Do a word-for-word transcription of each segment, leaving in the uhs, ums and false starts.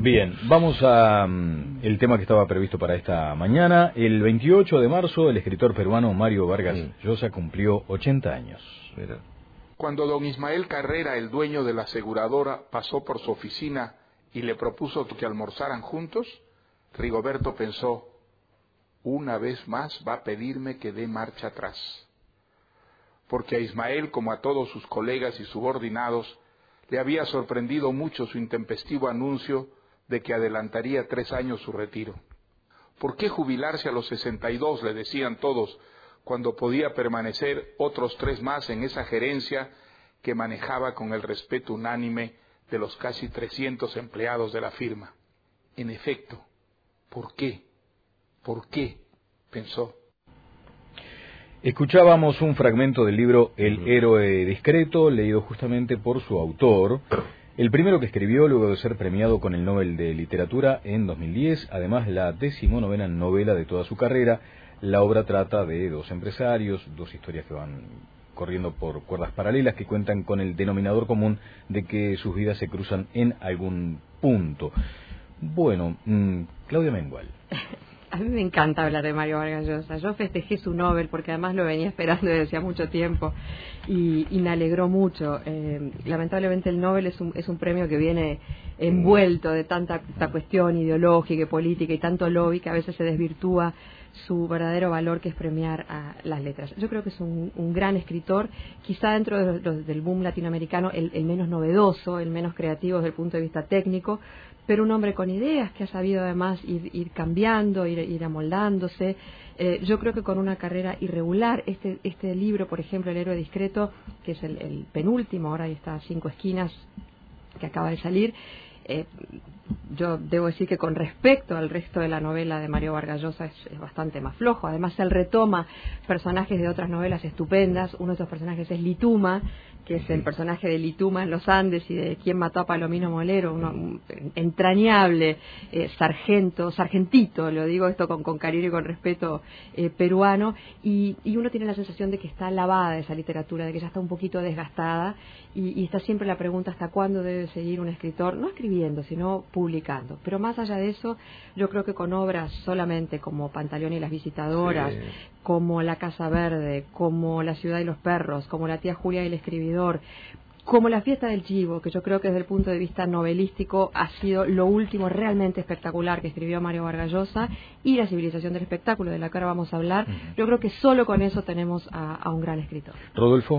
Bien, vamos a um, el tema que estaba previsto para esta mañana. El veintiocho de marzo, el escritor peruano Mario Vargas Llosa cumplió ochenta años. Mira. Cuando don Ismael Carrera, el dueño de la aseguradora, pasó por su oficina y le propuso que almorzaran juntos, Rigoberto pensó, una vez más va a pedirme que dé marcha atrás. Porque a Ismael, como a todos sus colegas y subordinados, le había sorprendido mucho su intempestivo anuncio de que adelantaría tres años su retiro. ¿Por qué jubilarse a los sesenta y dos, le decían todos, cuando podía permanecer otros tres más en esa gerencia que manejaba con el respeto unánime de los casi trescientos empleados de la firma? En efecto, ¿por qué? ¿Por qué? Pensó. Escuchábamos un fragmento del libro El héroe discreto, leído justamente por su autor, el primero que escribió luego de ser premiado con el Nobel de Literatura en dos mil diez, además la decimonovena novela de toda su carrera. La obra trata de dos empresarios, dos historias que van corriendo por cuerdas paralelas que cuentan con el denominador común de que sus vidas se cruzan en algún punto. Bueno, mmm, Claudia Mengual. A mí me encanta hablar de Mario Vargas Llosa. Yo festejé su Nobel porque además lo venía esperando desde hacía mucho tiempo y, y me alegró mucho. Eh, lamentablemente el Nobel es un, es un premio que viene envuelto de tanta, tanta cuestión ideológica y política y tanto lobby que a veces se desvirtúa su verdadero valor, que es premiar a las letras. Yo creo que es un, un gran escritor, quizá dentro de los, del boom latinoamericano el, el menos novedoso, el menos creativo desde el punto de vista técnico, pero un hombre con ideas que ha sabido además ir, ir cambiando, ir, ir amoldándose. Eh, yo creo que con una carrera irregular. Este, este libro, por ejemplo, El héroe discreto, que es el, el penúltimo, ahora está a cinco esquinas, que acaba de salir. Eh, yo debo decir que con respecto al resto de la novela de Mario Vargas Llosa es, es bastante más flojo. Además, él retoma personajes de otras novelas estupendas. Uno de esos personajes es Lituma, que es el personaje de Lituma en los Andes y de Quién mató a Palomino Molero, uno, un entrañable eh, sargento, sargentito, lo digo esto con, con cariño y con respeto eh, peruano, y, y uno tiene la sensación de que está lavada esa literatura, de que ya está un poquito desgastada, y, y está siempre la pregunta hasta cuándo debe seguir un escritor, no escribiendo, sino publicando. Pero más allá de eso, yo creo que con obras solamente como Pantaleón y las visitadoras, sí, como La Casa Verde, como La ciudad y los perros, como La tía Julia y el escribidor, como La fiesta del chivo, que yo creo que desde el punto de vista novelístico ha sido lo último realmente espectacular que escribió Mario Vargas Llosa, y La civilización del espectáculo, de la que ahora vamos a hablar, uh-huh. Yo creo que solo con eso tenemos a, a un gran escritor. Rodolfo.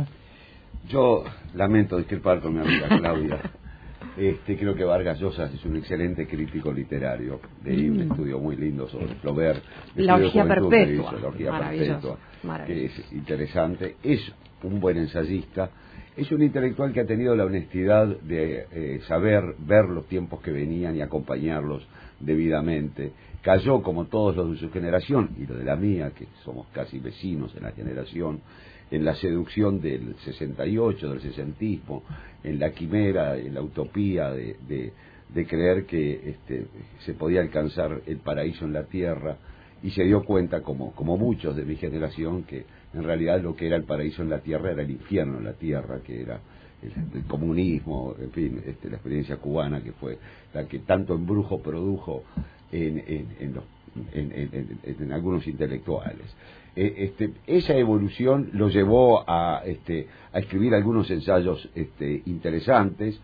Yo lamento discrepar con mi amiga Claudia. Este, creo que Vargas Llosa es un excelente crítico literario. Leí mm. un estudio muy lindo sobre Flaubert. La orgía perpetua. La orgía perpetua, que es interesante. Es un buen ensayista. Es un intelectual que ha tenido la honestidad de eh, saber ver los tiempos que venían y acompañarlos debidamente. Cayó, como todos los de su generación, y los de la mía, que somos casi vecinos en la generación, en la seducción del sesenta y ocho, del sesentismo, en la quimera, en la utopía de, de, de creer que este, se podía alcanzar el paraíso en la tierra, y se dio cuenta, como, como muchos de mi generación, que en realidad lo que era el paraíso en la tierra era el infierno en la tierra, que era el, el comunismo, en fin, este, la experiencia cubana, que fue la que tanto embrujo produjo en, en, en, los, en, en, en, en algunos intelectuales. Este, esa evolución lo llevó a, este, a escribir algunos ensayos este, interesantes.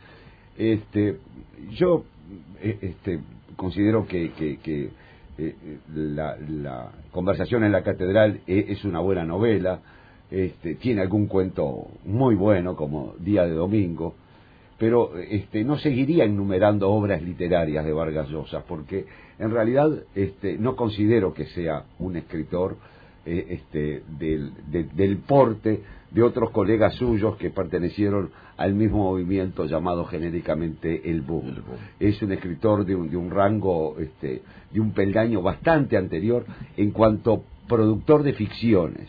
Este, yo este, considero que, que, que eh, la, la conversación en la catedral es, es una buena novela. Este, tiene algún cuento muy bueno como Día de Domingo, pero este, no seguiría enumerando obras literarias de Vargas Llosa, porque en realidad este, no considero que sea un escritor Este, del, de, del porte de otros colegas suyos que pertenecieron al mismo movimiento llamado genéricamente el boom. El boom. Es un escritor de un, de un rango, este, de un peldaño bastante anterior en cuanto productor de ficciones.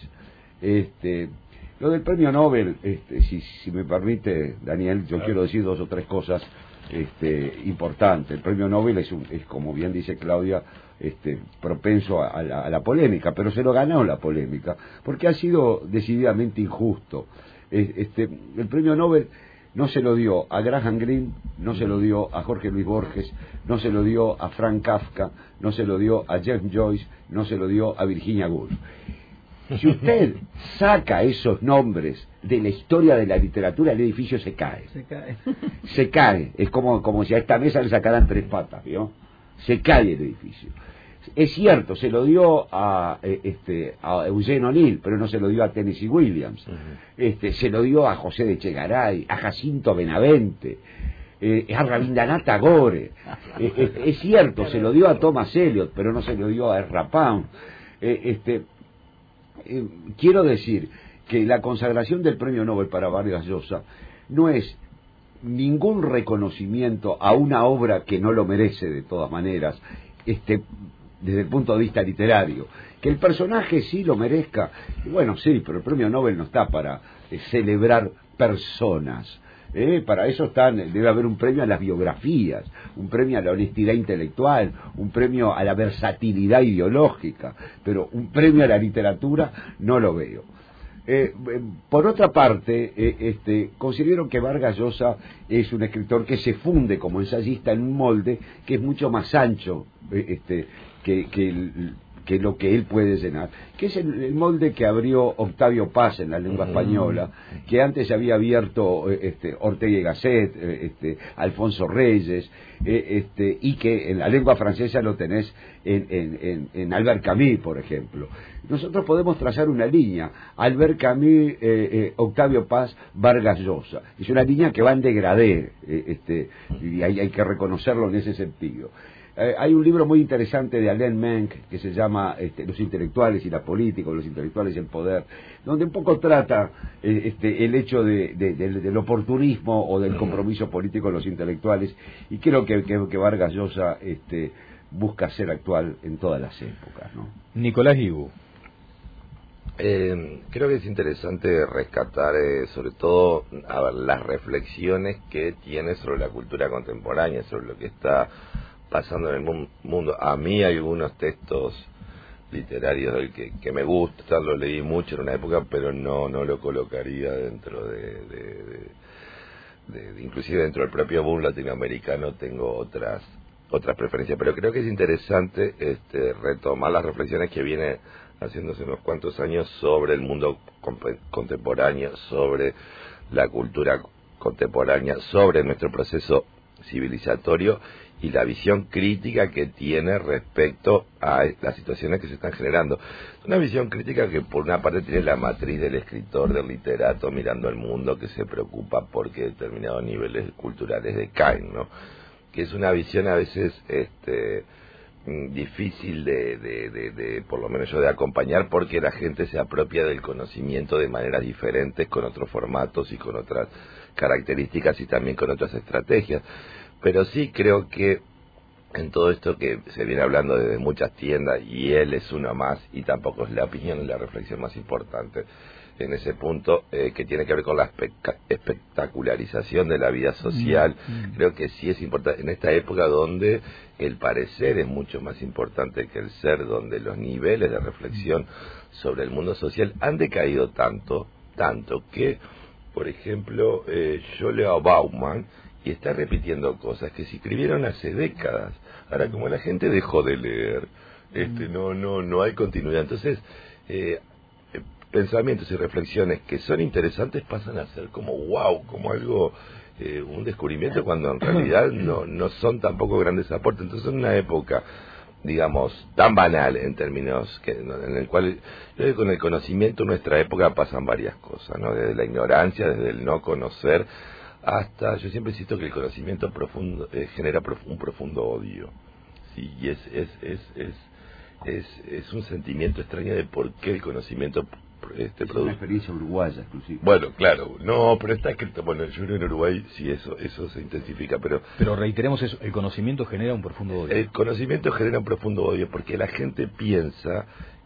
Este, lo del premio Nobel, este, si, si me permite, Daniel, yo claro. quiero decir dos o tres cosas este, importantes. El premio Nobel es, un, es, como bien dice Claudia, Este, propenso a la, a la polémica, pero se lo ganó la polémica, porque ha sido decididamente injusto. Este, el premio Nobel no se lo dio a Graham Greene, no se lo dio a Jorge Luis Borges, no se lo dio a Frank Kafka, no se lo dio a James Joyce, no se lo dio a Virginia Woolf. Si usted saca esos nombres de la historia de la literatura, el edificio se cae. Se cae. Se cae. Es como, como si a esta mesa le sacaran tres patas, ¿vio? Se cae el edificio. Es cierto, se lo dio a, este, a Eugene O'Neill, pero no se lo dio a Tennessee Williams. Uh-huh. este, se lo dio a José de Echegaray, a Jacinto Benavente, eh, a Rabindranath Tagore. eh, es, es cierto, se lo dio a Thomas Eliot, pero no se lo dio a Ezra Pound. Eh, este, eh, quiero decir que la consagración del Premio Nobel para Vargas Llosa no es ningún reconocimiento a una obra que no lo merece de todas maneras, este, desde el punto de vista literario. Que el personaje sí lo merezca, bueno, sí, pero el Premio Nobel no está para eh, celebrar personas. ¿eh? Para eso están, debe haber un premio a las biografías, un premio a la honestidad intelectual, un premio a la versatilidad ideológica, pero un premio a la literatura no lo veo. Eh, por otra parte, eh, este, considero que Vargas Llosa es un escritor que se funde como ensayista en un molde que es mucho más ancho eh, este, que, que, el, que lo que él puede llenar, que es el, el molde que abrió Octavio Paz en la lengua española, que antes había abierto eh, este, Ortega y Gasset, eh, este, Alfonso Reyes, eh, este, y que en la lengua francesa lo tenés en, en, en, en Albert Camus, por ejemplo. Nosotros podemos trazar una línea, Albert Camus, eh, eh, Octavio Paz, Vargas Llosa. Es una línea que va en degradé, eh, este, y hay, hay que reconocerlo en ese sentido. Eh, hay un libro muy interesante de Alain Menck que se llama este, Los intelectuales y la política, los intelectuales y el poder, donde un poco trata eh, este, el hecho de, de, de, del oportunismo o del compromiso político de los intelectuales, y creo que, que, que Vargas Llosa este, busca ser actual en todas las épocas, ¿no? Nicolás Guibú. Eh, creo que es interesante rescatar eh, sobre todo a ver, las reflexiones que tiene sobre la cultura contemporánea, sobre lo que está pasando en el mu- mundo. A mí hay algunos textos literarios del que, que me gustan, lo leí mucho en una época, pero no no lo colocaría dentro de, de, de, de, de inclusive dentro del propio boom latinoamericano tengo otras otras preferencias, pero creo que es interesante este, retomar las reflexiones que viene haciéndose unos cuantos años sobre el mundo comp- contemporáneo, sobre la cultura contemporánea, sobre nuestro proceso civilizatorio y la visión crítica que tiene respecto a las situaciones que se están generando. Una visión crítica que por una parte tiene la matriz del escritor, del literato mirando al mundo que se preocupa porque determinados niveles culturales decaen, ¿no? Que es una visión a veces este difícil de, de, de, de, por lo menos yo, de acompañar, porque la gente se apropia del conocimiento de maneras diferentes, con otros formatos y con otras características y también con otras estrategias. Pero sí creo que en todo esto que se viene hablando desde muchas tiendas, y él es uno más, y tampoco es la opinión y la reflexión más importante en ese punto, eh, que tiene que ver con la espe- espectacularización de la vida social. Mm. Creo que sí es importante, en esta época donde el parecer es mucho más importante que el ser, donde los niveles de reflexión sobre el mundo social han decaído tanto, tanto que, por ejemplo, eh, yo leo a Bauman y está repitiendo cosas que se escribieron hace décadas. Ahora, como la gente dejó de leer, este, no, no, no hay continuidad. Entonces, eh, pensamientos y reflexiones que son interesantes pasan a ser como wow, como algo, eh, un descubrimiento, cuando en realidad no, no son tampoco grandes aportes. Entonces, en una época, digamos, tan banal en términos que en el cual, yo digo, con el conocimiento en nuestra época pasan varias cosas, ¿no? Desde la ignorancia, desde el no conocer, hasta, yo siempre insisto que el conocimiento profundo eh, genera prof, un profundo odio, sí, y es es es es es es un sentimiento extraño de por qué el conocimiento este es produce. Una experiencia uruguaya exclusiva. Bueno, claro, no, pero está escrito, bueno, yo creo en Uruguay sí eso eso se intensifica, pero pero reiteremos eso, el conocimiento genera un profundo odio. El conocimiento genera un profundo odio porque la gente piensa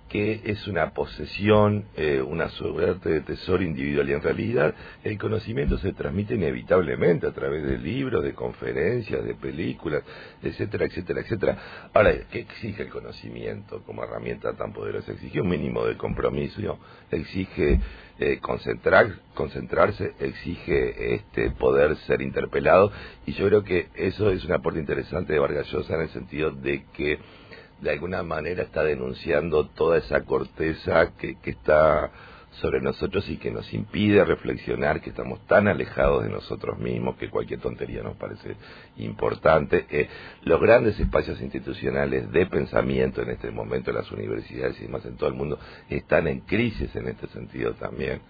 que es una posesión, eh, una suerte de tesoro individual, y en realidad el conocimiento se transmite inevitablemente a través de libros, de conferencias, de películas, etcétera, etcétera, etcétera. Ahora, ¿qué exige el conocimiento como herramienta tan poderosa? Exige un mínimo de compromiso, exige eh, concentrar, concentrarse, exige este poder ser interpelado, y yo creo que eso es un aporte interesante de Vargas Llosa en el sentido de que de alguna manera está denunciando toda esa corteza que, que está sobre nosotros y que nos impide reflexionar, que estamos tan alejados de nosotros mismos que cualquier tontería nos parece importante. Eh, los grandes espacios institucionales de pensamiento en este momento, las universidades y demás en todo el mundo, están en crisis en este sentido también.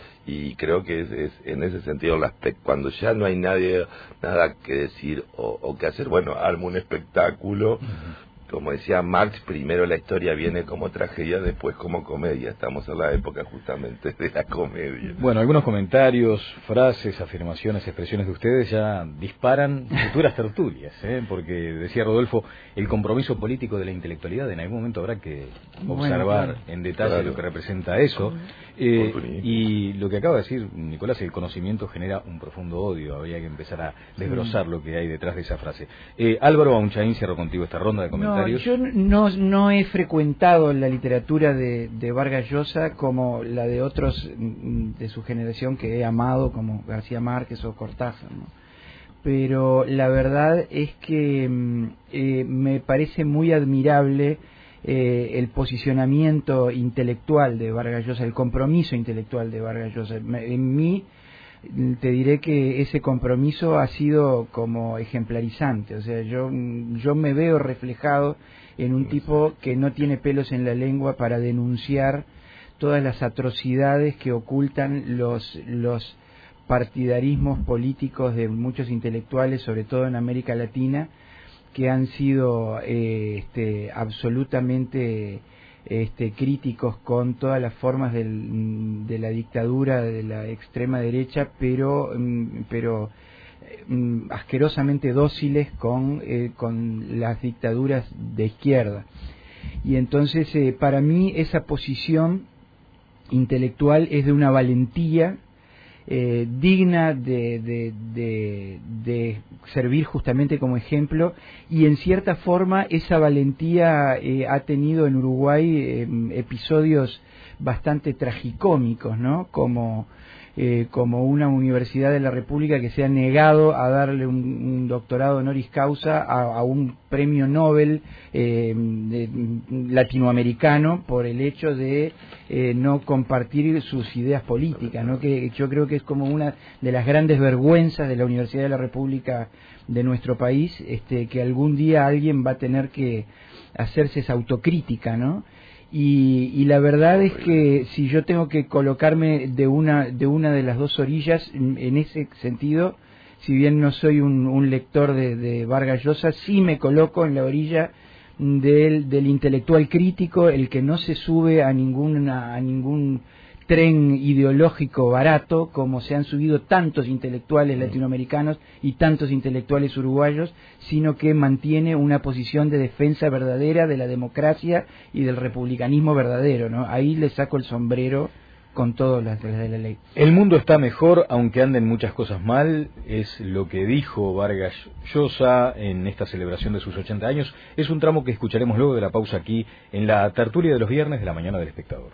Y creo que es, es en ese sentido, la cuando ya no hay nadie nada que decir o, o que hacer, bueno, armo un espectáculo. Uh-huh. Como decía Marx, primero la historia viene como tragedia, después como comedia. Estamos en la época justamente de la comedia. Bueno, algunos comentarios, frases, afirmaciones, expresiones de ustedes ya disparan futuras tertulias, ¿eh? Porque decía Rodolfo, el compromiso político de la intelectualidad, en algún momento habrá que observar bueno, claro. en detalle claro. lo que representa eso. Eh, y lo que acaba de decir Nicolás, el conocimiento genera un profundo odio. Habría que empezar a desbrozar sí. lo que hay detrás de esa frase. Eh, Álvaro Baunchaín, cierro contigo esta ronda de comentarios. No, yo no, no he frecuentado la literatura de, de Vargas Llosa como la de otros de su generación que he amado, como García Márquez o Cortázar, ¿no? Pero la verdad es que eh, me parece muy admirable eh, el posicionamiento intelectual de Vargas Llosa, el compromiso intelectual de Vargas Llosa. En mí te diré que ese compromiso ha sido como ejemplarizante, o sea, yo, yo me veo reflejado en un tipo que no tiene pelos en la lengua para denunciar todas las atrocidades que ocultan los, los partidarismos políticos de muchos intelectuales, sobre todo en América Latina, que han sido eh, este, absolutamente Este, críticos con todas las formas del, de la dictadura de la extrema derecha, pero pero mm, asquerosamente dóciles con eh, con las dictaduras de izquierda. Y entonces eh, para mí esa posición intelectual es de una valentía Eh, digna de, de, de, de servir justamente como ejemplo, y en cierta forma esa valentía eh, ha tenido en Uruguay eh, episodios bastante tragicómicos, ¿no? Como eh, como una universidad de la República que se ha negado a darle un, un doctorado honoris causa a, a un premio Nobel eh, de, latinoamericano por el hecho de eh, no compartir sus ideas políticas, ¿no? Que yo creo que es como una de las grandes vergüenzas de la Universidad de la República de nuestro país, este, que algún día alguien va a tener que hacerse esa autocrítica, ¿no? Y, y la verdad es que si yo tengo que colocarme de una de una de las dos orillas en, en ese sentido, si bien no soy un, un lector de, de Vargas Llosa, sí me coloco en la orilla del, del intelectual crítico, el que no se sube a ninguna a ningún tren ideológico barato, como se han subido tantos intelectuales latinoamericanos y tantos intelectuales uruguayos, sino que mantiene una posición de defensa verdadera de la democracia y del republicanismo verdadero, ¿no? Ahí le saco el sombrero con todas las de la ley. El mundo está mejor, aunque anden muchas cosas mal, es lo que dijo Vargas Llosa en esta celebración de sus ochenta años. Es un tramo que escucharemos luego de la pausa aquí en la tertulia de los viernes de la mañana del Espectador.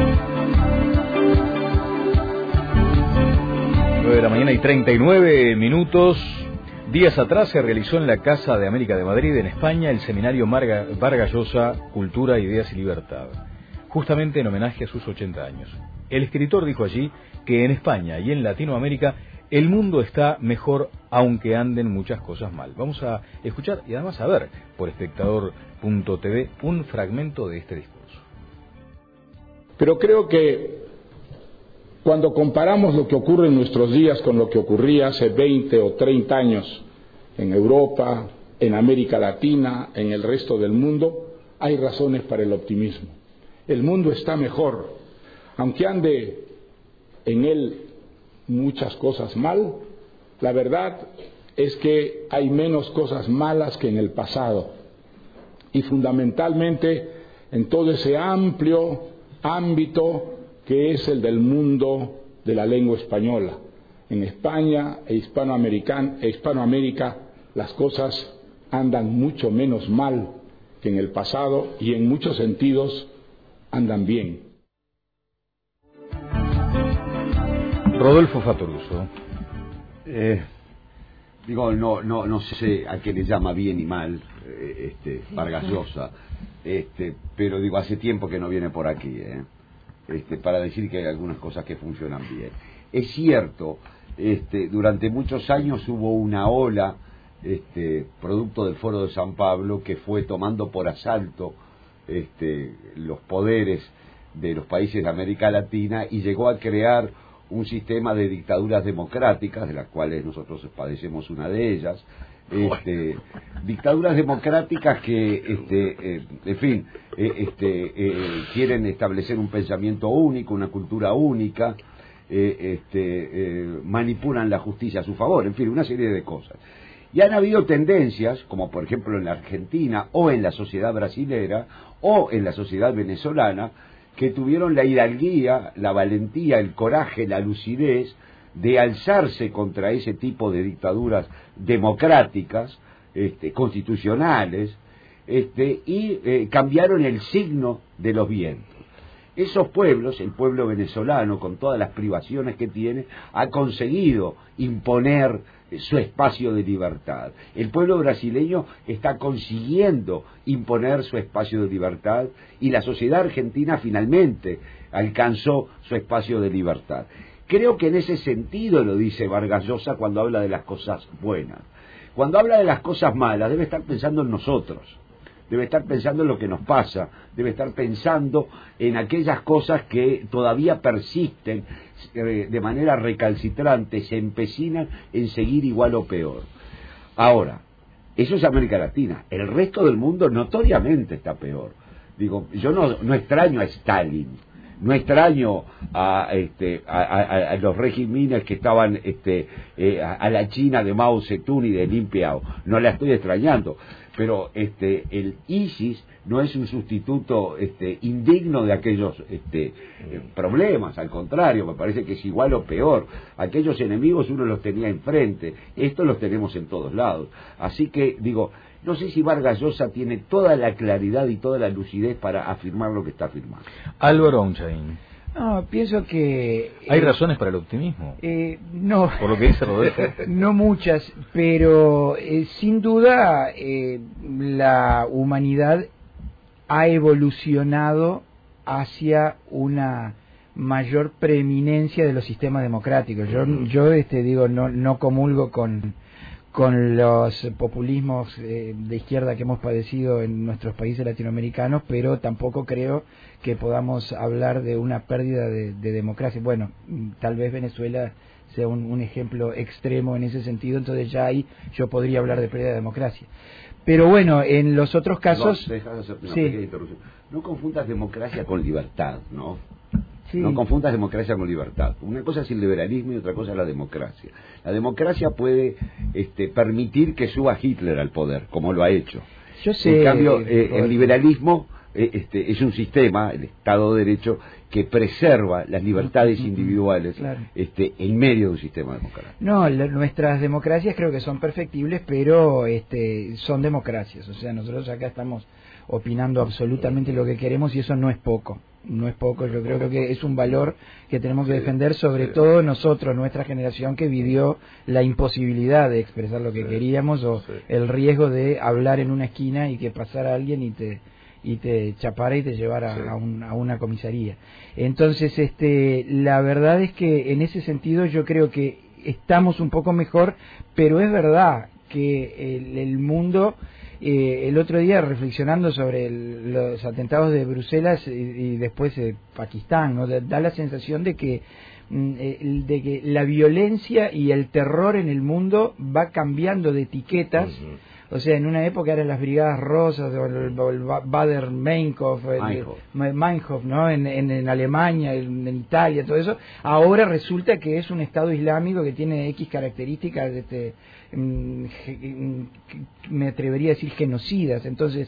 nueve de la mañana y treinta y nueve minutos. Días atrás se realizó en la Casa de América de Madrid, en España, el seminario Marga, Vargas Llosa, Cultura, Ideas y Libertad, justamente en homenaje a sus ochenta años. El escritor dijo allí que en España y en Latinoamérica el mundo está mejor, aunque anden muchas cosas mal. Vamos a escuchar y además a ver por espectador punto t v un fragmento de este discurso. Pero creo que cuando comparamos lo que ocurre en nuestros días con lo que ocurría hace veinte o treinta años en Europa, en América Latina, en el resto del mundo, hay razones para el optimismo. El mundo está mejor, aunque ande en él muchas cosas mal. La verdad es que hay menos cosas malas que en el pasado, y fundamentalmente en todo ese amplio ámbito que es el del mundo de la lengua española. En España e Hispanoamérica, e Hispanoamérica las cosas andan mucho menos mal que en el pasado y en muchos sentidos andan bien. Rodolfo Fattoruso. Eh, digo, no, no, no sé a qué le llama bien y mal eh, este, Vargas Llosa, este, pero digo, hace tiempo que no viene por aquí, eh, este, para decir que hay algunas cosas que funcionan bien. Es cierto, este, durante muchos años hubo una ola, este, producto del Foro de San Pablo, que fue tomando por asalto este, los poderes de los países de América Latina y llegó a crear un sistema de dictaduras democráticas, de las cuales nosotros padecemos una de ellas, este, dictaduras democráticas que, este, eh, en fin, eh, este, eh, quieren establecer un pensamiento único, una cultura única, eh, este, eh, manipulan la justicia a su favor, en fin, una serie de cosas. Y han habido tendencias, como por ejemplo en la Argentina, o en la sociedad brasilera, o en la sociedad venezolana, que tuvieron la hidalguía, la valentía, el coraje, la lucidez de alzarse contra ese tipo de dictaduras democráticas, este, constitucionales, este, y eh, cambiaron el signo de los vientos. Esos pueblos, el pueblo venezolano, con todas las privaciones que tiene, ha conseguido imponer su espacio de libertad. El pueblo brasileño está consiguiendo imponer su espacio de libertad y la sociedad argentina finalmente alcanzó su espacio de libertad. Creo que en ese sentido lo dice Vargas Llosa cuando habla de las cosas buenas. Cuando habla de las cosas malas debe estar pensando en nosotros. Debe estar pensando en lo que nos pasa, debe estar pensando en aquellas cosas que todavía persisten eh, de manera recalcitrante, se empecinan en seguir igual o peor. Ahora, eso es América Latina, el resto del mundo notoriamente está peor. Digo, yo no, no extraño a Stalin, no extraño a, este, a, a, a los regímenes que estaban este, eh, a, a la China de Mao Zedong y de Lin Piao, no la estoy extrañando. Pero este, el ISIS no es un sustituto este, indigno de aquellos este, eh, problemas, al contrario, me parece que es igual o peor. Aquellos enemigos uno los tenía enfrente, estos los tenemos en todos lados. Así que, digo, no sé si Vargas Llosa tiene toda la claridad y toda la lucidez para afirmar lo que está afirmando. Álvaro Onchain. No, pienso que... ¿Hay eh, razones para el optimismo? Eh, no. Por lo que dice Rodolfo. No muchas, pero eh, sin duda eh, la humanidad ha evolucionado hacia una mayor preeminencia de los sistemas democráticos. Yo, yo este, digo, no, no comulgo con... con los populismos eh, de izquierda que hemos padecido en nuestros países latinoamericanos, pero tampoco creo que podamos hablar de una pérdida de, de democracia. Bueno, tal vez Venezuela sea un, un ejemplo extremo en ese sentido, entonces ya ahí yo podría hablar de pérdida de democracia. Pero bueno, en los otros casos... No, deja de hacer una sí. pequeña interrupción. No confundas democracia con libertad, ¿no? Sí. No confundas democracia con libertad. Una cosa es el liberalismo y otra cosa es la democracia. La democracia puede este, permitir que suba Hitler al poder, como lo ha hecho. Yo sé, en cambio, eh, el liberalismo eh, este, es un sistema, el Estado de Derecho, que preserva las libertades individuales claro. este, en medio de un sistema democrático. No, la, nuestras democracias creo que son perfectibles, pero este, son democracias. O sea, nosotros acá estamos opinando absolutamente lo que queremos y eso no es poco. No es poco, yo creo que es un valor que tenemos que defender, sobre todo nosotros, nuestra generación que vivió la imposibilidad de expresar lo que sí, queríamos o sí. el riesgo de hablar en una esquina y que pasara alguien y te y te chapara y te llevara sí. a, un, a una comisaría. Entonces, este, la verdad es que en ese sentido yo creo que estamos un poco mejor, pero es verdad que el, el mundo... Eh, el otro día reflexionando sobre el, los atentados de Bruselas y, y después de eh, Pakistán, ¿no? da, da la sensación de que mm, eh, de que la violencia y el terror en el mundo va cambiando de etiquetas. Uh-huh. O sea, en una época eran las Brigadas Rosas o el, o el Bader-Meinhof, Meinhof, ¿no? En, en, en Alemania, en, en Italia, todo eso. Ahora resulta que es un Estado Islámico que tiene X características, este, me atrevería a decir genocidas. Entonces,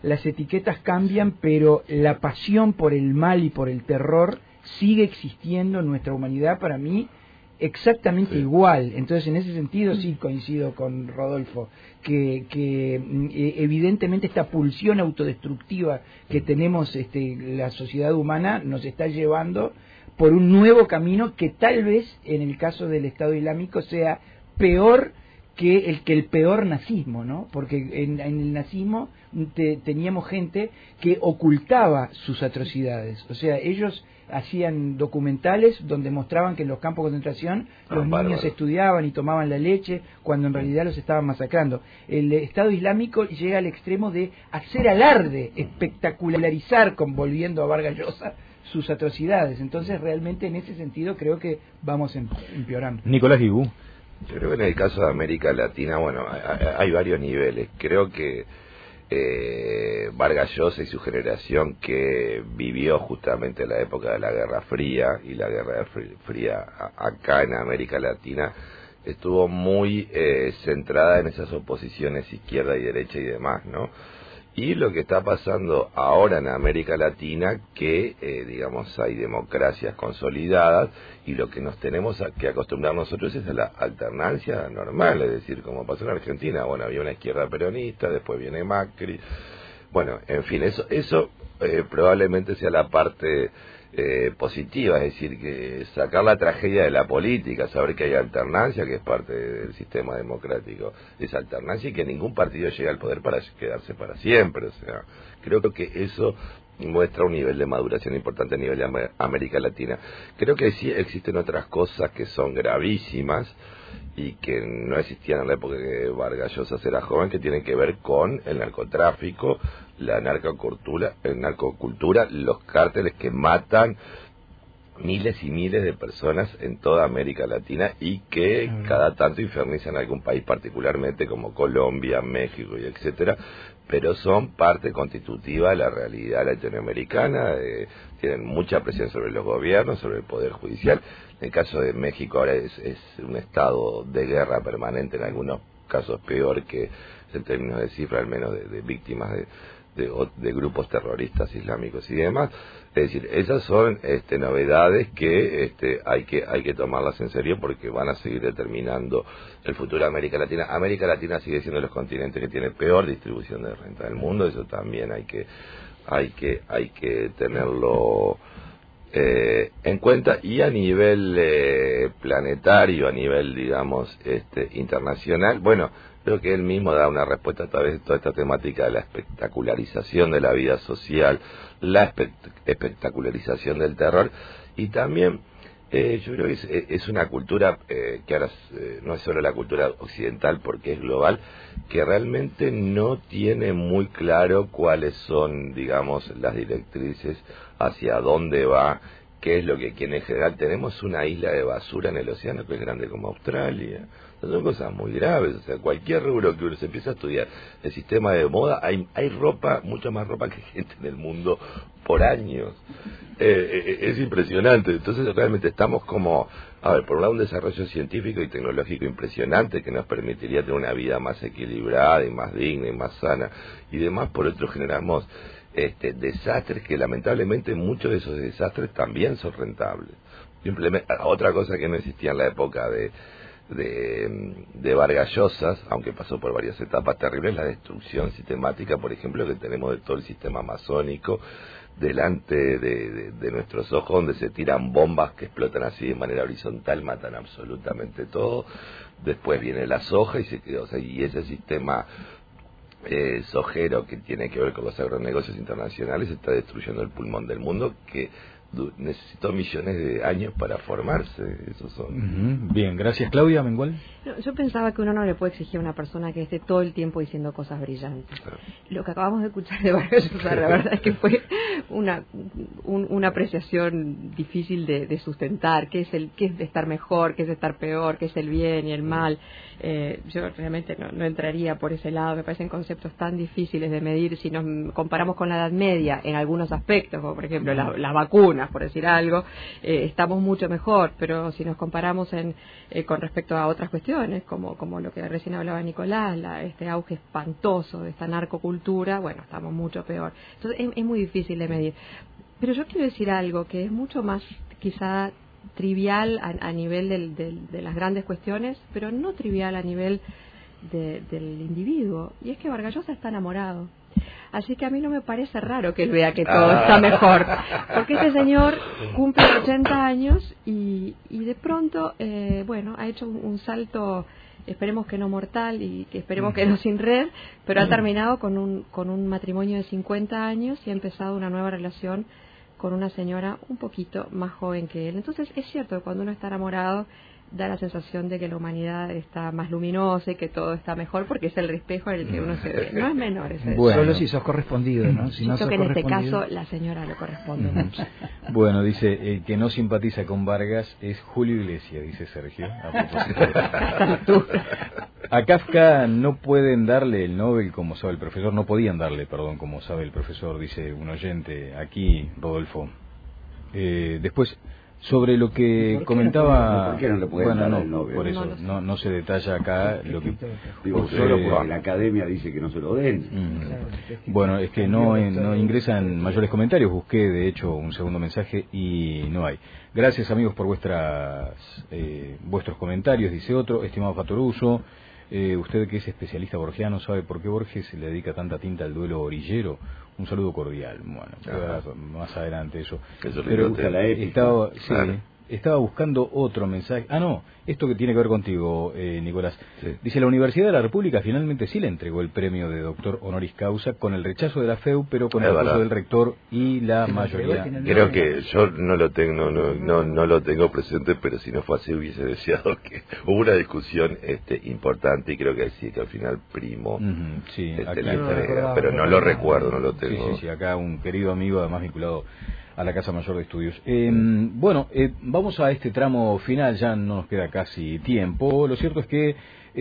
las etiquetas cambian, pero la pasión por el mal y por el terror sigue existiendo en nuestra humanidad, para mí, exactamente sí. igual. Entonces, en ese sentido, sí coincido con Rodolfo, que, que eh, evidentemente esta pulsión autodestructiva que tenemos este, la sociedad humana nos está llevando por un nuevo camino que tal vez, en el caso del Estado Islámico, sea peor que el que el peor nazismo, ¿no? Porque en, en el nazismo te, teníamos gente que ocultaba sus atrocidades. O sea, ellos hacían documentales donde mostraban que en los campos de concentración los ah, niños bárbaro. estudiaban y tomaban la leche cuando en realidad los estaban masacrando. El Estado Islámico llega al extremo de hacer alarde, espectacularizar, con, volviendo a Vargas Llosa, sus atrocidades. Entonces, realmente, en ese sentido, creo que vamos empeorando. Nicolás Guibú. Yo creo que en el caso de América Latina, bueno, hay, hay varios niveles. Creo que eh, Vargas Llosa y su generación, que vivió justamente la época de la Guerra Fría, y la Guerra Fría acá en América Latina, estuvo muy eh, centrada en esas oposiciones izquierda y derecha y demás, ¿no? Y lo que está pasando ahora en América Latina, que eh, digamos hay democracias consolidadas, y lo que nos tenemos a, que acostumbrar nosotros es a la alternancia normal, es decir, como pasó en Argentina, bueno, había una izquierda peronista, después viene Macri, bueno, en fin, eso eso eh, probablemente sea la parte eh, positiva, es decir, que sacar la tragedia de la política, saber que hay alternancia, que es parte del sistema democrático, esa alternancia, y que ningún partido llega al poder para quedarse para siempre. O sea, creo que eso muestra un nivel de maduración importante a nivel de América Latina. Creo que sí existen otras cosas que son gravísimas y que no existían en la época que Vargas Llosa era joven, que tienen que ver con el narcotráfico, la narcocultura, el narcocultura, los cárteles que matan miles y miles de personas en toda América Latina y que uh-huh. cada tanto infernizan algún país particularmente, como Colombia, México y etcétera, pero son parte constitutiva de la realidad latinoamericana, eh, tienen mucha presión sobre los gobiernos, sobre el poder judicial. En el caso de México ahora es, es un estado de guerra permanente, en algunos casos peor que en términos de cifra, al menos de, de víctimas de, de, de grupos terroristas islámicos y demás. Es decir, esas son este, novedades que este, hay que hay que tomarlas en serio, porque van a seguir determinando el futuro de América Latina. América Latina sigue siendo de los continentes que tiene peor distribución de renta del mundo, eso también hay que hay que hay que tenerlo eh, en cuenta, y a nivel eh, planetario, a nivel digamos este internacional, bueno, creo que él mismo da una respuesta a través de toda esta temática de la espectacularización de la vida social, la espect- espectacularización del terror, y también eh, yo creo que es, es una cultura eh, que ahora eh, no es solo la cultura occidental, porque es global, que realmente no tiene muy claro cuáles son, digamos, las directrices, hacia dónde va, qué es lo que quiere. En general tenemos una isla de basura en el océano que es grande como Australia. Son cosas muy graves. O sea, cualquier rubro que uno se empieza a estudiar, el sistema de moda, hay hay ropa, mucha más ropa que gente en el mundo por años. Eh, eh, es impresionante. Entonces realmente estamos como, a ver, por un lado un desarrollo científico y tecnológico impresionante que nos permitiría tener una vida más equilibrada y más digna y más sana, y demás. Por otro, generamos este desastres que lamentablemente muchos de esos desastres también son rentables. Simplemente, otra cosa que no existía en la época de de, de Vargas Llosa, aunque pasó por varias etapas terribles, la destrucción sistemática, por ejemplo, que tenemos de todo el sistema amazónico delante de, de, de nuestros ojos, donde se tiran bombas que explotan así de manera horizontal, matan absolutamente todo. Después viene la soja y se quedó, o sea, y ese sistema eh, sojero que tiene que ver con los agronegocios internacionales está destruyendo el pulmón del mundo, que necesitó millones de años para formarse. Esos son. Uh-huh. Bien, gracias. Claudia Mengual. No, yo pensaba que uno no le puede exigir a una persona que esté todo el tiempo diciendo cosas brillantes. Claro. Lo que acabamos de escuchar de Vargas Llosa, la verdad es que fue una un, una apreciación difícil de, de sustentar. ¿Qué es el qué es de estar mejor, qué es de estar peor, qué es el bien y el mal? Eh, yo realmente no, no entraría por ese lado. Me parecen conceptos tan difíciles de medir si nos comparamos con la Edad Media en algunos aspectos, como por ejemplo la, la vacuna. vacunas, por decir algo, eh, estamos mucho mejor, pero si nos comparamos en, eh, con respecto a otras cuestiones, como, como lo que recién hablaba Nicolás, la, este auge espantoso de esta narcocultura, bueno, estamos mucho peor. Entonces es, es muy difícil de medir. Pero yo quiero decir algo que es mucho más quizá trivial a, a nivel del, del, de las grandes cuestiones, pero no trivial a nivel de, del individuo, y es que Vargas Llosa está enamorado. Así que a mí no me parece raro que él vea que todo está mejor, porque este señor cumple ochenta años y, y de pronto, eh, bueno, ha hecho un, un salto, esperemos que no mortal y que esperemos que no sin red, pero ha terminado con un, con un matrimonio de cincuenta años y ha empezado una nueva relación con una señora un poquito más joven que él. Entonces es cierto que cuando uno está enamorado da la sensación de que la humanidad está más luminosa y que todo está mejor porque es el espejo en el que uno se ve. No es menor ese. Bueno. Solo si sos correspondido, ¿no? Si no sos que en este caso la señora lo corresponde uh-huh. mucho. Bueno, dice, el que no simpatiza con Vargas es Julio Iglesias, dice Sergio. A, a Kafka no pueden darle el Nobel como sabe el profesor, no podían darle, perdón, como sabe el profesor, dice un oyente aquí, Rodolfo. Eh, después... Sobre lo que ¿Por comentaba, no, ¿por qué no le pueden bueno, dar no, el Nobel? por eso no, no se detalla acá lo que digo, solo porque la academia dice que no se lo den. Mm. Bueno, es que no, no ingresan mayores comentarios. Busqué de hecho un segundo mensaje y no hay. Gracias amigos por vuestras eh, vuestros comentarios, dice otro, estimado Fatoruso. Eh, usted que es especialista borgiano, ¿sabe por qué Borges se le dedica tanta tinta al duelo orillero? Un saludo cordial. Bueno, Ajá. más adelante eso. eso Pero gusta la épica. Estaba, sí, claro. estaba buscando otro mensaje. Ah, no, esto que tiene que ver contigo, eh, Nicolás. Sí. Dice, la Universidad de la República finalmente sí le entregó el premio de doctor honoris causa con el rechazo de la F E U, pero con es el apoyo del rector y la sí, mayoría. Creo que yo no lo tengo no, no, no, no lo tengo presente, pero si no fue así hubiese deseado que hubo una discusión este importante y creo que sí que al final primo uh-huh, sí, este, aquí la entrega, pero no lo recuerdo, no lo tengo. Sí, sí, sí, acá un querido amigo además vinculado a la Casa Mayor de Estudios. Eh, bueno, eh, vamos a este tramo final, ya no nos queda casi tiempo. Lo cierto es que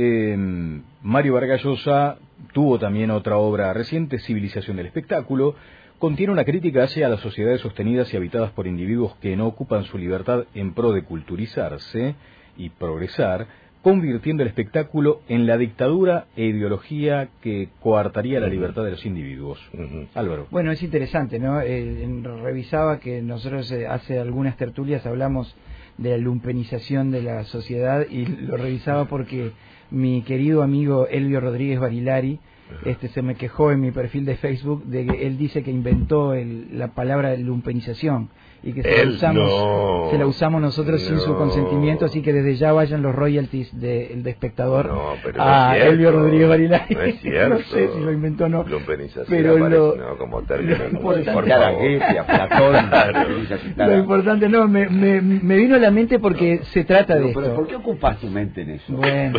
eh, Mario Vargas Llosa tuvo también otra obra reciente, Civilización del Espectáculo. Contiene una crítica hacia las sociedades sostenidas y habitadas por individuos que no ocupan su libertad en pro de culturizarse y progresar, convirtiendo el espectáculo en la dictadura e ideología que coartaría la libertad de los individuos. Uh-huh. Álvaro. Bueno, es interesante, ¿no? Eh, revisaba que nosotros eh, hace algunas tertulias hablamos de la lumpenización de la sociedad y lo revisaba porque mi querido amigo Elvio Rodríguez Barilari este se me quejó en mi perfil de Facebook de que él dice que inventó el, la palabra lumpenización y que se la usamos no, se la usamos nosotros no. sin su consentimiento, así que desde ya vayan los royalties del de espectador no, pero a no es Elvio Rodríguez Barilari. No es cierto. No sé si lo inventó o no. Lumpenización pero aparece, lo, no, como término, lo como importante, a Goethe, a Platón, lo importante no, me, me, me vino a la mente porque no, se trata no, de pero esto. ¿Por qué ocupas tu mente en eso? Bueno,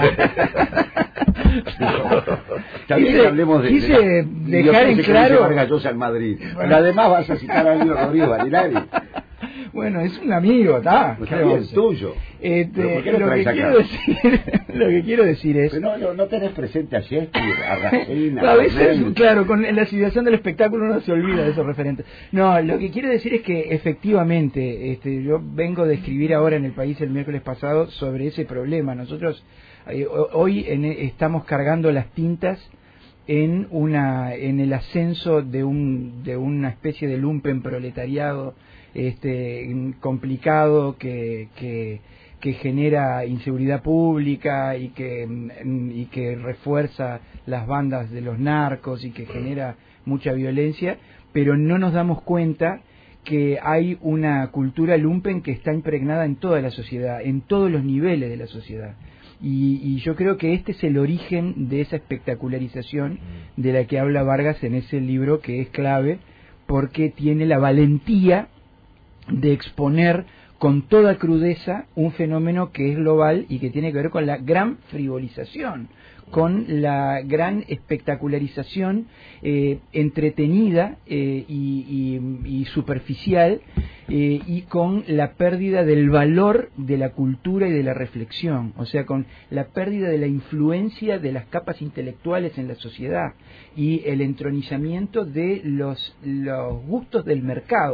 también quise, hablemos de, quise de la, dejar en claro Vargas Llosa en Madrid. Bueno. Además vas a citar a Elvio Rodríguez Barilari. Bueno, es un amigo, está, creo es tuyo. Este, lo, que quiero decir, lo que quiero decir es... Pero no, no, no tenés presente a Shakespeare, a Racine, a, a veces, Racine. Claro, con la civilización del espectáculo uno se olvida de esos referentes. No, lo que quiero decir es que efectivamente, este, yo vengo de escribir ahora en El País el miércoles pasado sobre ese problema. Nosotros eh, hoy en, estamos cargando las tintas en una en el ascenso de un de una especie de lumpen proletariado este complicado que que que genera inseguridad pública y que y que refuerza las bandas de los narcos y que genera mucha violencia, pero no nos damos cuenta que hay una cultura lumpen que está impregnada en toda la sociedad, en todos los niveles de la sociedad. Y, y yo creo que este es el origen de esa espectacularización de la que habla Vargas en ese libro, que es clave porque tiene la valentía de exponer con toda crudeza un fenómeno que es global y que tiene que ver con la gran frivolización, con la gran espectacularización eh, entretenida eh, y, y, y superficial eh, y con la pérdida del valor de la cultura y de la reflexión, o sea, con la pérdida de la influencia de las capas intelectuales en la sociedad y el entronizamiento de los, los gustos del mercado.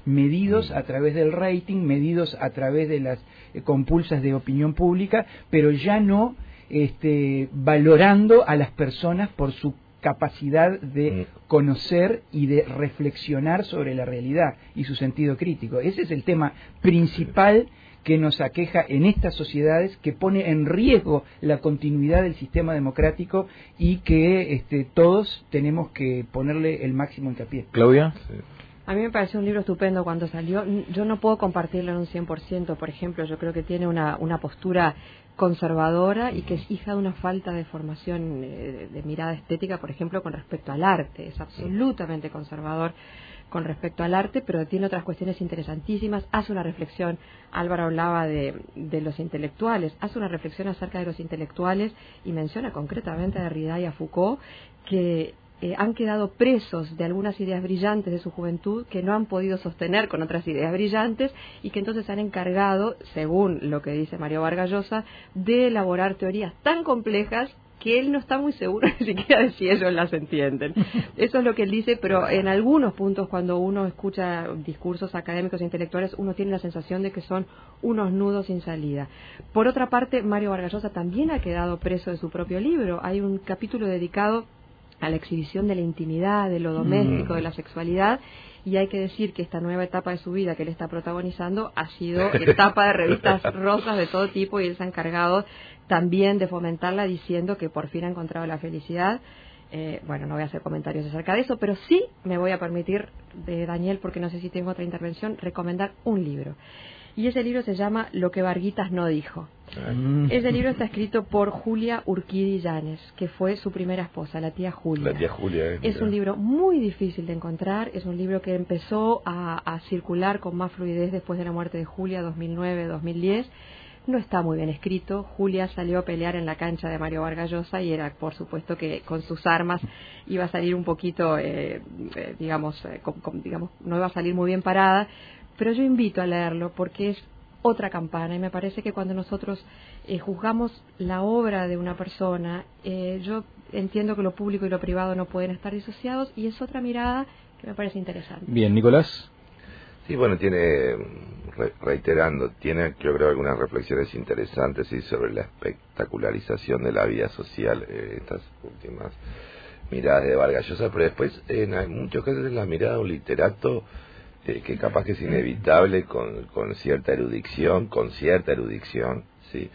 medidos a través del rating, medidos a través de las eh, compulsas de opinión pública, pero ya no este, valorando a las personas por su capacidad de conocer y de reflexionar sobre la realidad y su sentido crítico. Ese es el tema principal que nos aqueja en estas sociedades, que pone en riesgo la continuidad del sistema democrático y que este, todos tenemos que ponerle el máximo hincapié. Claudia. Sí. A mí me pareció un libro estupendo cuando salió. Yo no puedo compartirlo en un cien por ciento, por ejemplo. Yo creo que tiene una, una postura conservadora y que es hija de una falta de formación eh, de mirada estética, por ejemplo, con respecto al arte. Es absolutamente conservador con respecto al arte, pero tiene otras cuestiones interesantísimas. Hace una reflexión, Álvaro hablaba de, de los intelectuales, hace una reflexión acerca de los intelectuales y menciona concretamente a Derrida y a Foucault, que eh, han quedado presos de algunas ideas brillantes de su juventud que no han podido sostener con otras ideas brillantes y que entonces han encargado, según lo que dice Mario Vargas Llosa, de elaborar teorías tan complejas que él no está muy seguro ni siquiera de si ellos las entienden. Eso es lo que él dice, pero en algunos puntos cuando uno escucha discursos académicos e intelectuales, uno tiene la sensación de que son unos nudos sin salida. Por otra parte, Mario Vargas Llosa también ha quedado preso de su propio libro. Hay un capítulo dedicado a la exhibición de la intimidad, de lo doméstico, mm. de la sexualidad, y hay que decir que esta nueva etapa de su vida que él está protagonizando ha sido etapa de revistas rosas de todo tipo, y él se ha encargado también de fomentarla diciendo que por fin ha encontrado la felicidad. Eh, bueno, no voy a hacer comentarios acerca de eso, pero sí me voy a permitir, de Daniel, porque no sé si tengo otra intervención, recomendar un libro. Y ese libro se llama Lo que Varguitas no dijo. Mm. Ese libro está escrito por Julia Urquidi Llanes, que fue su primera esposa, la tía Julia. La tía Julia, eh, es un libro muy difícil de encontrar, es un libro que empezó a, a circular con más fluidez después de la muerte de Julia, dos mil nueve, dos mil diez. No está muy bien escrito. Julia salió a pelear en la cancha de Mario Vargas Llosa y era, por supuesto, que con sus armas iba a salir un poquito, eh, eh, digamos, eh, con, con, digamos, no iba a salir muy bien parada. Pero yo invito a leerlo porque es otra campana y me parece que cuando nosotros eh, juzgamos la obra de una persona, eh, yo entiendo que lo público y lo privado no pueden estar disociados y es otra mirada que me parece interesante. Bien, Nicolás. Sí, bueno, tiene, re, reiterando, tiene yo creo algunas reflexiones interesantes sí, sobre la espectacularización de la vida social, eh, estas últimas miradas de Vargas Llosa, pero después en muchos casos es la mirada de un literato eh, que capaz que es inevitable con, con cierta erudición, con cierta erudición, sí,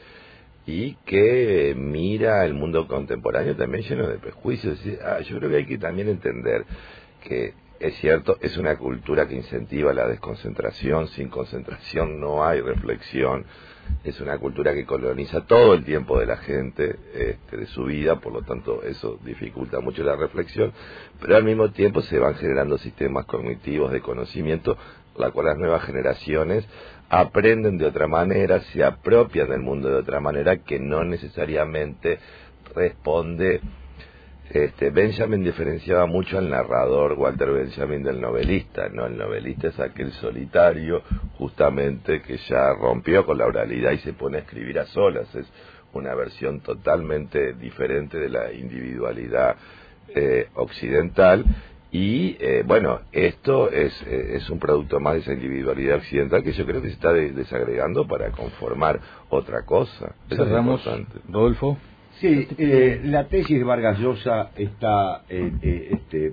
y que eh, mira el mundo contemporáneo también lleno de prejuicios. ¿Sí? Ah, yo creo que hay que también entender que es cierto, es una cultura que incentiva la desconcentración, sin concentración no hay reflexión, es una cultura que coloniza todo el tiempo de la gente, este, de su vida, por lo tanto eso dificulta mucho la reflexión, pero al mismo tiempo se van generando sistemas cognitivos de conocimiento, la cual las nuevas generaciones aprenden de otra manera, se apropian del mundo de otra manera que no necesariamente responde. Este, Benjamin diferenciaba mucho al narrador Walter Benjamin del novelista, ¿no? El novelista es aquel solitario, justamente, que ya rompió con la oralidad y se pone a escribir a solas. Es una versión totalmente diferente de la individualidad eh, occidental. Y, eh, bueno, esto es, eh, es un producto más de esa individualidad occidental que yo creo que se está de, desagregando para conformar otra cosa. Eso es importante. Rodolfo. Sí, eh, la tesis de Vargas Llosa está eh, eh, este,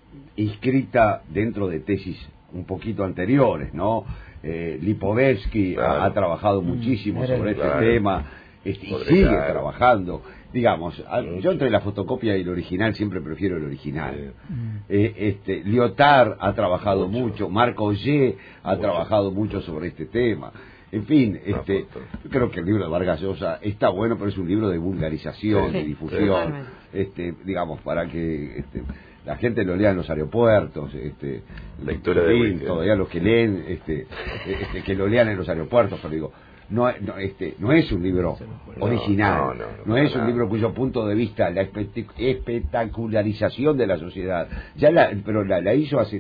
inscrita dentro de tesis un poquito anteriores, ¿no? Eh, Lipovetsky claro. ha, ha trabajado muchísimo mm, sobre claro. este tema este, y sigue claro. trabajando. Digamos, yo entre la fotocopia y el original siempre prefiero el original. Sí. Eh, este, Lyotard ha trabajado mucho, mucho Marc Augé ha mucho. trabajado mucho sobre este tema. En fin, este, yo creo que el libro de Vargas Llosa está bueno, pero es un libro de vulgarización, sí, de difusión, sí, este, digamos, para que este, la gente lo lea en los aeropuertos, este, lectura de sí, todavía los que leen, este, este, que lo lean en los aeropuertos, pero digo, no, no, este, no es un libro original, no, no, no, no es un nada. libro cuyo punto de vista, la espectacularización de la sociedad, ya la, pero la, la hizo hace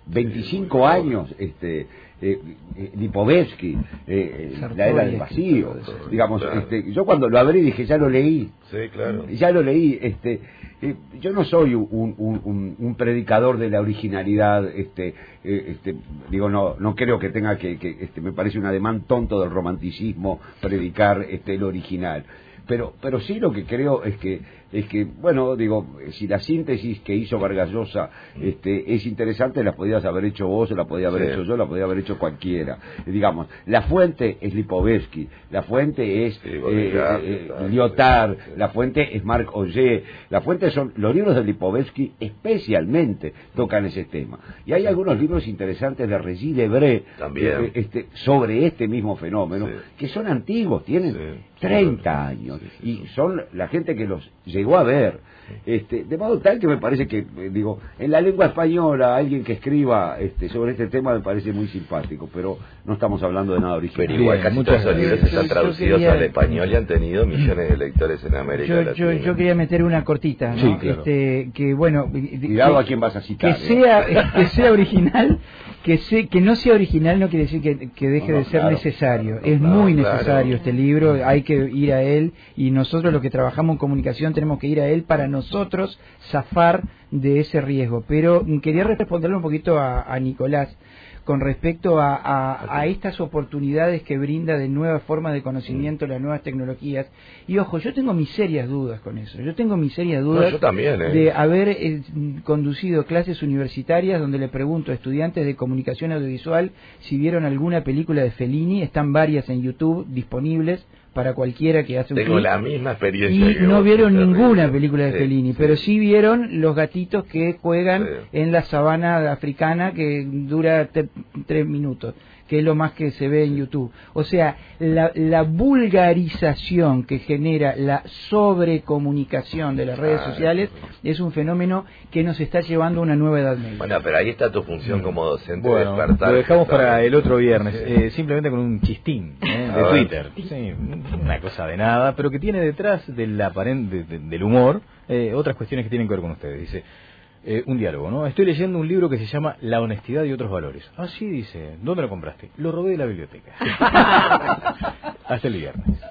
veinticinco años, este, eh, eh, Lipovetsky, eh, La era del vacío, digamos, claro. este, yo cuando lo abrí dije, ya lo leí, sí, claro. ya lo leí, este, eh, yo no soy un, un, un, un predicador de la originalidad, este, eh, este, digo, no, no creo que tenga que, que este, me parece un ademán tonto del romanticismo predicar este, el original. Pero, pero sí lo que creo es que, es que, bueno, digo, si la síntesis que hizo Vargas Llosa este, es interesante, la podías haber hecho vos, la podía haber sí. hecho yo, la podía haber hecho cualquiera. Digamos, la fuente es Lipovetsky, la fuente es sí, eh, eh, eh, Lyotard, sí. la fuente es Marc Augé, la fuente son, los libros de Lipovetsky especialmente tocan ese tema. Y hay algunos libros interesantes de Regis Debray eh, este, sobre este mismo fenómeno, sí. que son antiguos, tienen sí. treinta años, sí, sí, sí. y son la gente que los llegó a ver, este, de modo tal que me parece que, eh, digo, en la lengua española alguien que escriba este, sobre este tema me parece muy simpático, pero no estamos hablando de nada original. Pero igual casi todos esos libros están traducidos quería... al español y han tenido millones de lectores en América yo, Latina. Yo, yo quería meter una cortita, ¿no? Sí, claro. este, que bueno, cuidado a quién vas a citar. Que sea, que sea original, que se, que no sea original no quiere decir que, que deje no, no, de ser claro, necesario. Claro, es claro, muy necesario claro. este libro, hay que ir a él, y nosotros los que trabajamos en comunicación tenemos que ir a él para nosotros zafar de ese riesgo. Pero quería responderle un poquito a, a Nicolás con respecto a, a, a estas oportunidades que brinda de nuevas formas de conocimiento, las nuevas tecnologías. Y ojo, yo tengo mis serias dudas con eso. Yo tengo mis serias dudas no, yo también, ¿eh? de haber eh, conducido clases universitarias donde le pregunto a estudiantes de comunicación audiovisual si vieron alguna película de Fellini. Están varias en YouTube disponibles para cualquiera que hace un Tengo clic. la misma experiencia. Y que no vos, vieron ninguna terrible. película de sí, Fellini, sí. pero sí vieron los gatitos que juegan sí. en la sabana africana, que dura te, tres minutos, que es lo más que se ve en YouTube. O sea, la, la vulgarización que genera la sobrecomunicación de las redes ah, sociales es un fenómeno que nos está llevando a una nueva edad media. Bueno, pero ahí está tu función como docente. Bueno, despertar, lo dejamos ¿sabes? para el otro viernes, sí. eh, simplemente con un chistín eh, de a Twitter. Sí, una cosa de nada, pero que tiene detrás del, aparente, de, del humor eh, otras cuestiones que tienen que ver con ustedes. Dice, eh, un diálogo, ¿no? Estoy leyendo un libro que se llama La honestidad y otros valores. Ah, sí, dice. ¿Dónde lo compraste? Lo robé de la biblioteca. Hasta el viernes.